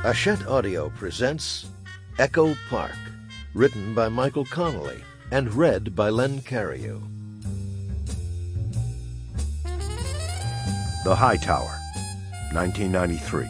Hachette Audio presents Echo Park, written by Michael Connolly and read by Len Cariou. The Hightower, 1993.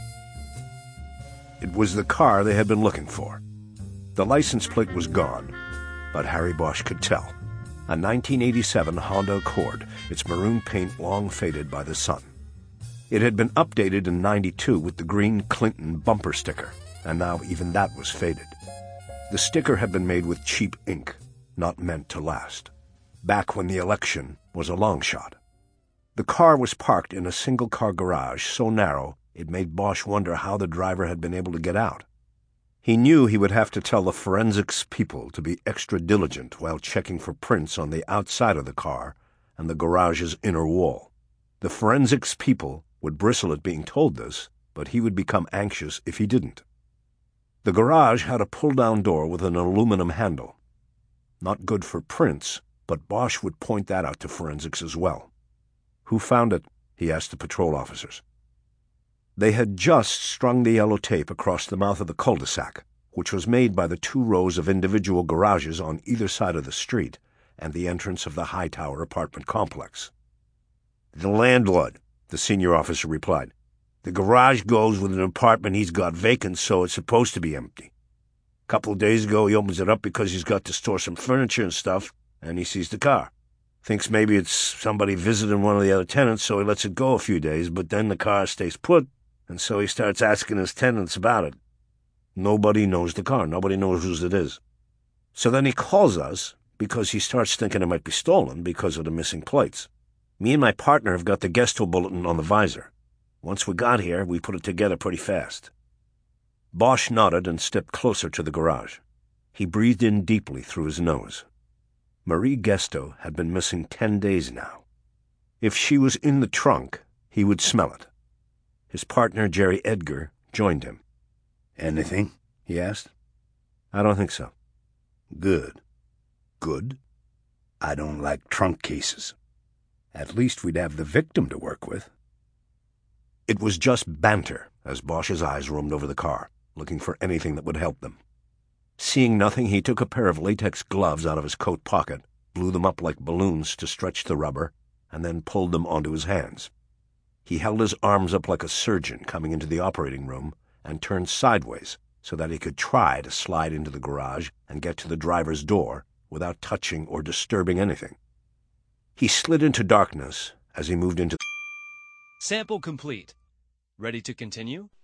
It was the car they had been looking for. The license plate was gone, but Harry Bosch could tell. A 1987 Honda Accord, its maroon paint long faded by the sun. It had been updated in '92 with the green Clinton bumper sticker, and now even that was faded. The sticker had been made with cheap ink, not meant to last. Back when the election was a long shot. The car was parked in a single-car garage so narrow it made Bosch wonder how the driver had been able to get out. He knew he would have to tell the forensics people to be extra diligent while checking for prints on the outside of the car and the garage's inner wall. The forensics people would bristle at being told this, but he would become anxious if he didn't. The garage had a pull-down door with an aluminum handle. Not good for prints, but Bosch would point that out to forensics as well. Who found it? He asked the patrol officers. They had just strung the yellow tape across the mouth of the cul-de-sac, which was made by the 2 rows of individual garages on either side of the street and the entrance of the Hightower apartment complex. "The landlord," the senior officer replied. "The garage goes with an apartment he's got vacant, so it's supposed to be empty. A couple of days ago he opens it up because he's got to store some furniture and stuff, and he sees the car. Thinks maybe it's somebody visiting one of the other tenants, so he lets it go a few days, but then the car stays put, and so he starts asking his tenants about it. Nobody knows the car. Nobody knows whose it is. So then he calls us because he starts thinking it might be stolen because of the missing plates. Me and my partner have got the Gesto bulletin on the visor. Once we got here, we put it together pretty fast." Bosch nodded and stepped closer to the garage. He breathed in deeply through his nose. Marie Gesto had been missing 10 days now. If she was in the trunk, he would smell it. His partner, Jerry Edgar, joined him. "Anything?" he asked. "I don't think so." "Good." "Good?" "I don't like trunk cases. At least we'd have the victim to work with." It was just banter as Bosch's eyes roamed over the car, looking for anything that would help them. Seeing nothing, he took a pair of latex gloves out of his coat pocket, blew them up like balloons to stretch the rubber, and then pulled them onto his hands. He held his arms up like a surgeon coming into the operating room and turned sideways so that he could try to slide into the garage and get to the driver's door without touching or disturbing anything. He slid into darkness as he moved into... Sample complete. Ready to continue?